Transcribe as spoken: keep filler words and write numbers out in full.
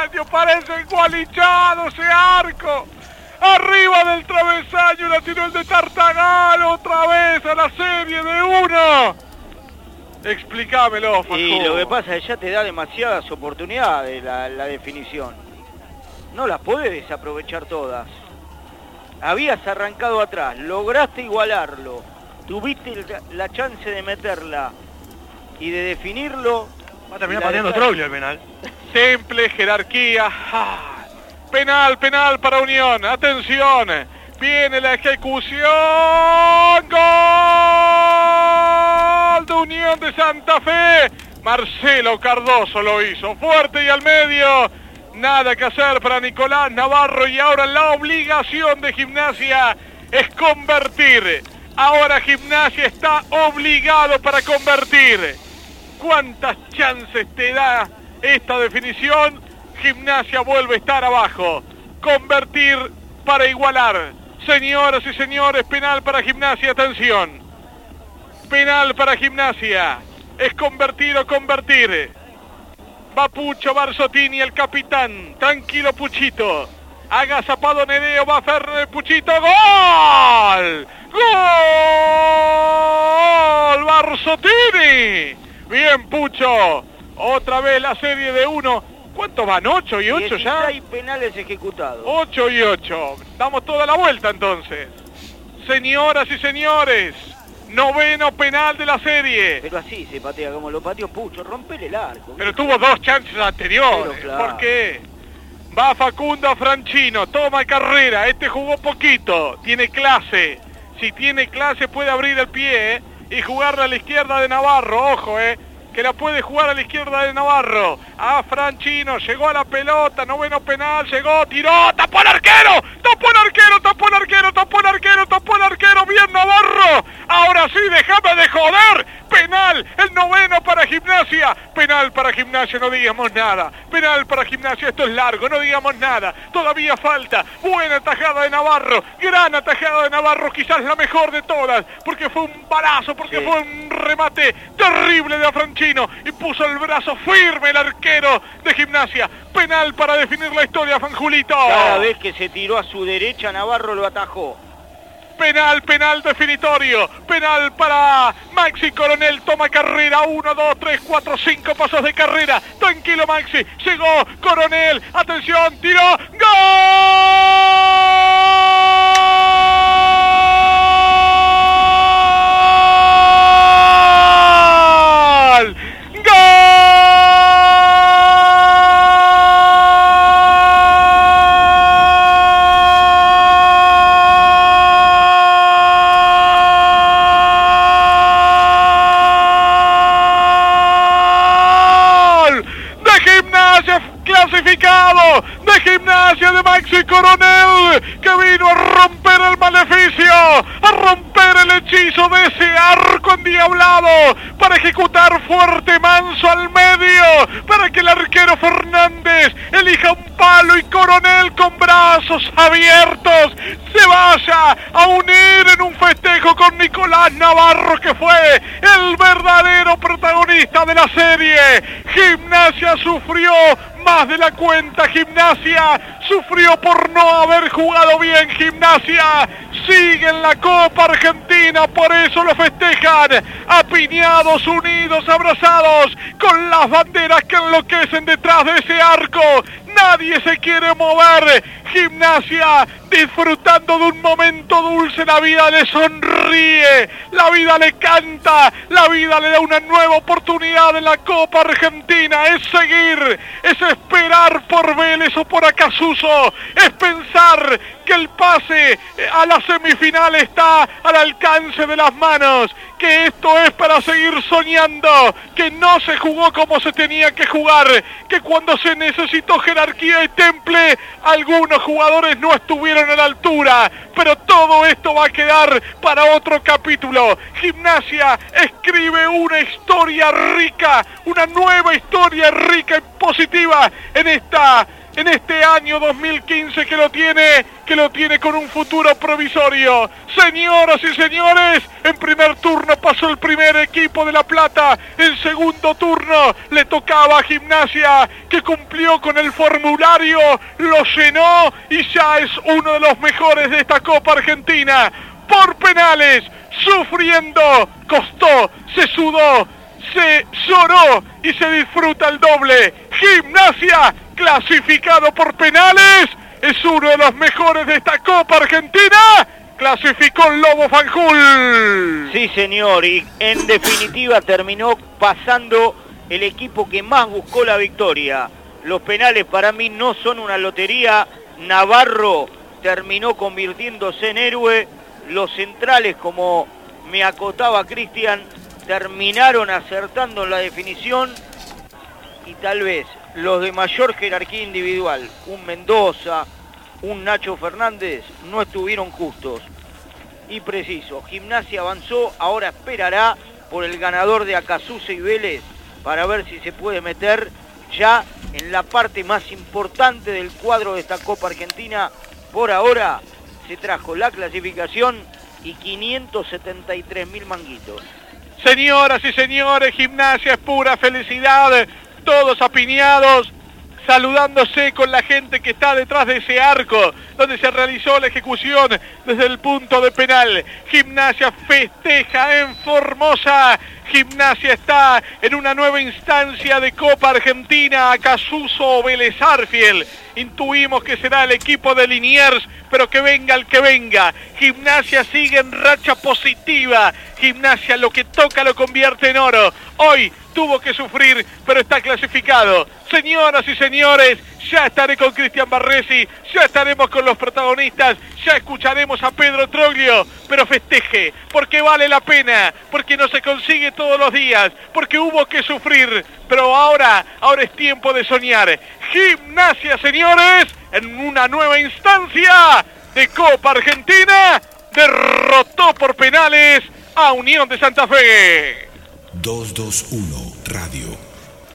travesaño, parece engualichado ese arco. Arriba del travesaño la tiró el de Tartagal, otra vez a la serie de uno. Explícamelo, Facu. Y lo que pasa es que ya te da demasiadas oportunidades la, la definición. No las podés desaprovechar todas. Habías arrancado atrás, lograste igualarlo, tuviste la chance de meterla y de definirlo. Va a terminar pateando Troglio el penal. Temple, jerarquía. Ah. Penal, penal para Unión. Atención. Viene la ejecución. Gol de Unión de Santa Fe. Marcelo Cardoso lo hizo. Fuerte y al medio. Nada que hacer para Nicolás Navarro. Y ahora la obligación de Gimnasia es convertir. Ahora Gimnasia está obligado para convertir. ¿Cuántas chances te da esta definición? Gimnasia vuelve a estar abajo. Convertir para igualar. Señoras y señores, penal para Gimnasia. Atención. Penal para Gimnasia. Es convertir o convertir. Va Pucho Barzotini, el capitán. Tranquilo, Puchito. Agazapado Nedeo, va Ferrer Puchito. ¡Gol! ¡Gol! ¡Barzotini! Bien, Pucho. Otra vez la serie de uno. ¿Cuántos van? ¿Ocho y ocho ya? dieciséis penales ejecutados. Ocho y ocho. Damos toda la vuelta entonces. Señoras y señores, noveno penal de la serie. Pero así se patea, como lo pateó Pucho. Rompele el arco. Pero tuvo dos chances anteriores. Pero claro. ¿Por qué? Va Facundo Franchino, toma carrera. Este jugó poquito. Tiene clase. Si tiene clase puede abrir el pie, ¿eh? Y jugarla a la izquierda de Navarro. Ojo, eh. Que la puede jugar a la izquierda de Navarro. A Franchino, llegó a la pelota, noveno penal, llegó, tiró, tapó el arquero, tapó el arquero, tapó el arquero, tapó el arquero, tapó el arquero, bien Navarro. Ahora sí, déjame de joder. Penal, el noveno para Gimnasia. Penal para Gimnasia, no digamos nada. Penal para Gimnasia, esto es largo, no digamos nada. Todavía falta. Buena atajada de Navarro, gran atajada de Navarro, quizás la mejor de todas, porque fue un balazo, porque sí. fue un remate terrible de Franchino y puso el brazo firme el arquero de Gimnasia. Penal para definir la historia, Fanjulito. Cada vez que se tiró a su derecha, Navarro lo atajó. Penal, penal definitorio. Penal para Maxi Coronel. Toma carrera. Uno, dos, tres, cuatro, cinco pasos de carrera. Tranquilo, Maxi. Llegó Coronel. Atención, tiró. ¡Gol! Clasificado de Gimnasia de Maxi Coronel, que vino a romper el maleficio, a romper el hechizo de ese arco endiablado, para ejecutar fuerte, manso al medio, para que el arquero Fernández elija un palo y Coronel con brazos abiertos se vaya a unir en un festejo con Nicolás Navarro, que fue el verdadero protagonista de la serie. Gimnasia sufrió más de la cuenta. Gimnasia sufrió por no haber jugado bien. Gimnasia sigue en la Copa Argentina, por eso lo festejan, apiñados, unidos, abrazados, con las banderas que enloquecen detrás de ese arco. Nadie se quiere mover. Gimnasia disfrutando de un momento dulce. La vida le sonríe, la vida le canta, la vida le da una nueva oportunidad en la Copa Argentina. Es seguir, es esperar por Vélez o por Acasuso, es pensar que el pase a la semifinal está al alcance de las manos, que esto es para seguir soñando, que no se jugó como se tenía que jugar, que cuando se necesitó jerarquía y temple, algunos jugadores no estuvieron a la altura, pero todo esto va a quedar para otro capítulo. Gimnasia escribe una historia rica, una nueva historia rica y positiva en esta en este año dos mil quince que lo tiene, que lo tiene con un futuro provisorio. Señoras y señores, en primer turno pasó el primer equipo de La Plata, en segundo turno le tocaba a Gimnasia, que cumplió con el formulario, lo llenó y ya es uno de los mejores de esta Copa Argentina. Por penales, sufriendo, costó, se sudó, se lloró y se disfruta el doble. Gimnasia, clasificado por penales, es uno de los mejores de esta Copa Argentina. Clasificó el Lobo Fanjul. Sí, señor, y en definitiva terminó pasando el equipo que más buscó la victoria. Los penales para mí no son una lotería. Navarro terminó convirtiéndose en héroe. Los centrales, como me acotaba Cristian, terminaron acertando en la definición, y tal vez los de mayor jerarquía individual, un Mendoza, un Nacho Fernández, no estuvieron justos y precisos. Gimnasia avanzó, ahora esperará por el ganador de Acasuse y Vélez para ver si se puede meter ya en la parte más importante del cuadro de esta Copa Argentina. Por ahora se trajo la clasificación y quinientos setenta y tres mil manguitos. Señoras y señores, Gimnasia es pura felicidad, todos apiñados, saludándose con la gente que está detrás de ese arco, donde se realizó la ejecución desde el punto de penal. Gimnasia festeja en Formosa. Gimnasia está en una nueva instancia de Copa Argentina. Acasuso o Vélez Arfiel. Intuimos que será el equipo de Liniers, pero que venga el que venga. Gimnasia sigue en racha positiva. Gimnasia lo que toca lo convierte en oro. Hoy tuvo que sufrir, pero está clasificado. Señoras y señores, ya estaré con Cristian Barresi, ya estaremos con los protagonistas, ya escucharemos a Pedro Troglio, pero festeje, porque vale la pena, porque no se consigue todos los días, porque hubo que sufrir, pero ahora, ahora es tiempo de soñar. Gimnasia, señores, en una nueva instancia de Copa Argentina, derrotó por penales a Unión de Santa Fe. doscientos veintiuno Radio.